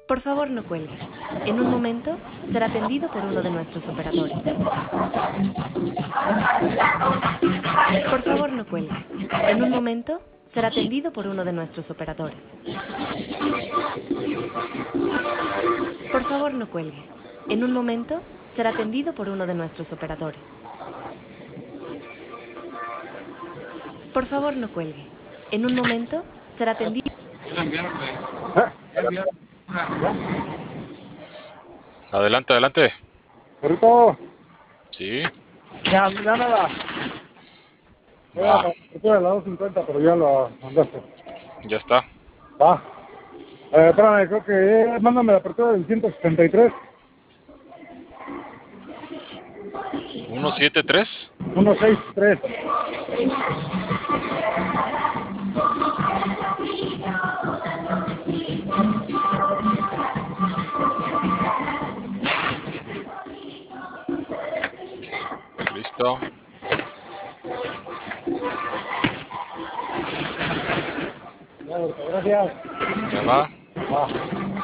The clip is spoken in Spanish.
Por favor, no cuelgue. En un momento será atendido por uno de nuestros operadores. Por favor, no cuelgue. En un momento será atendido por uno de nuestros operadores. Por favor, no cuelgue. En un momento será atendido por uno de nuestros operadores. Por favor, no cuelgue. En un momento será atendido. Adelante, adelante. Ahorita, Sí, ya nada. Era va, para la 250, pero ya la mandaste. ya está. Va. Espérame, creo que mándame la apertura del 173. 173. 163. Listo. Gracias. Ya va. Va.